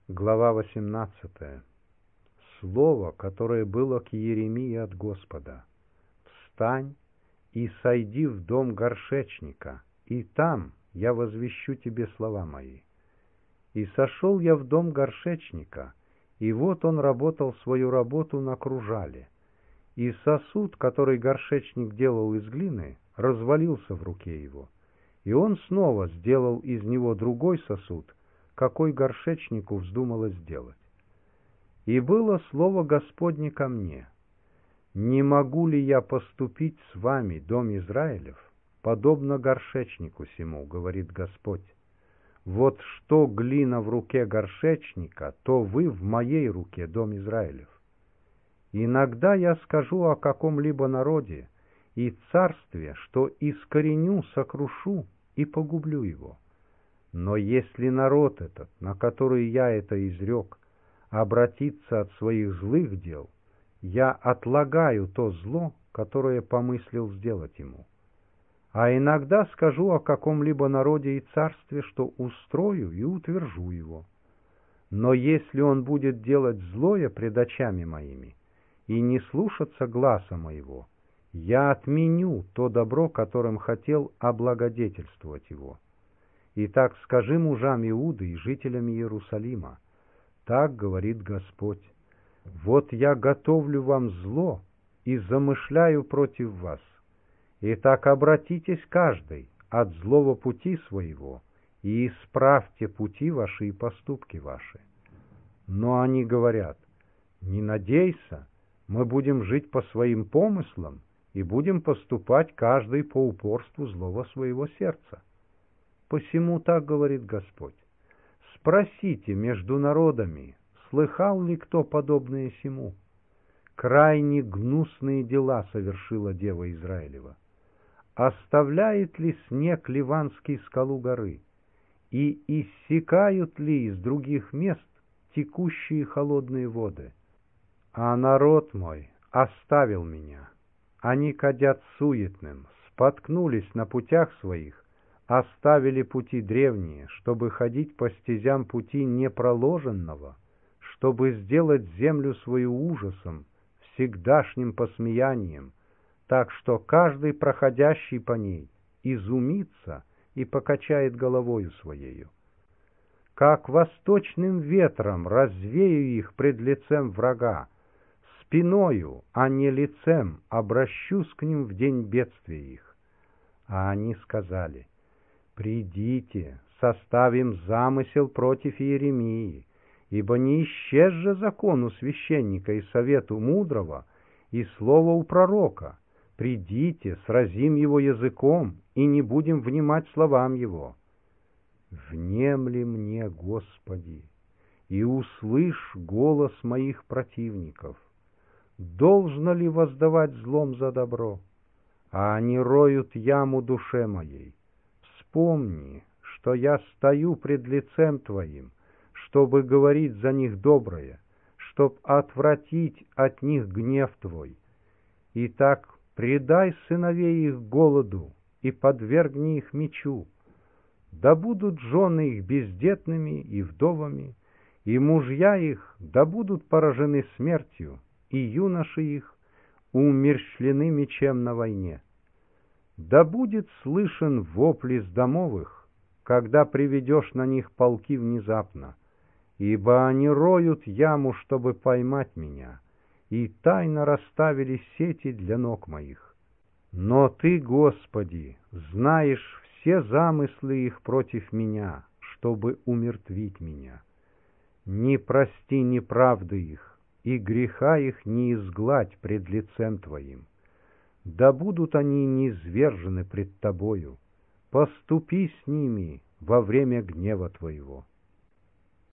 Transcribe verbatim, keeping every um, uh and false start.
Глава восемнадцатая. Слово, которое было к Иеремии от Господа. «Встань и сойди в дом горшечника, и там я возвещу тебе слова мои». И сошел я в дом горшечника, и вот он работал свою работу на кружале. И сосуд, который горшечник делал из глины, развалился в руке его. И он снова сделал из него другой сосуд, какой горшечнику вздумалось сделать. И было слово Господне ко мне: «Не могу ли я поступить с вами, дом Израилев, подобно горшечнику сему, говорит Господь? Вот что глина в руке горшечника, то вы в моей руке, дом Израилев. Иногда я скажу о каком-либо народе и царстве, что искореню, сокрушу и погублю его. Но если народ этот, на который я это изрек, обратится от своих злых дел, я отлагаю то зло, которое помыслил сделать ему. А иногда скажу о каком-либо народе и царстве, что устрою и утвержу его. Но если он будет делать злое пред очами моими и не слушаться гласа моего, я отменю то добро, которым хотел облагодетельствовать его. Итак, скажи мужам Иуды и жителям Иерусалима: так говорит Господь: вот я готовлю вам зло и замышляю против вас. Итак, обратитесь каждый от злого пути своего и исправьте пути ваши и поступки ваши. Но они говорят: не надейся, мы будем жить по своим помыслам и будем поступать каждый по упорству злого своего сердца. Посему так говорит Господь: спросите между народами, слыхал ли кто подобное сему? Крайне гнусные дела совершила дева Израилева. Оставляет ли снег ливанский скалу горы, и иссякают ли из других мест текущие холодные воды? А народ мой оставил меня. Они кадят суетным, споткнулись на путях своих, оставили пути древние, чтобы ходить по стезям пути непроложенного, чтобы сделать землю свою ужасом, всегдашним посмеянием, так что каждый проходящий по ней изумится и покачает головою своею. Как восточным ветром развею их пред лицем врага, спиною, а не лицем, обращусь к ним в день бедствия их». А они сказали: «Придите, составим замысел против Иеремии, ибо не исчез же закон у священника и совету мудрого, и слово у пророка. Придите, сразим его языком, и не будем внимать словам его. Внемли мне, Господи, и услышь голос моих противников. Должно ли воздавать злом за добро? А они роют яму душе моей. Вспомни, что я стою пред лицем Твоим, чтобы говорить за них доброе, чтоб отвратить от них гнев Твой. Итак, предай сыновей их голоду и подвергни их мечу. Да будут жены их бездетными и вдовами, и мужья их да будут поражены смертью, и юноши их умерщвлены мечем на войне. Да будет слышен вопль из домов их, когда приведешь на них полки внезапно, ибо они роют яму, чтобы поймать меня, и тайно расставили сети для ног моих. Но Ты, Господи, знаешь все замыслы их против меня, чтобы умертвить меня. Не прости неправды их, и греха их не изгладь пред лицем Твоим. Да будут они низвержены пред Тобою, поступи с ними во время гнева Твоего.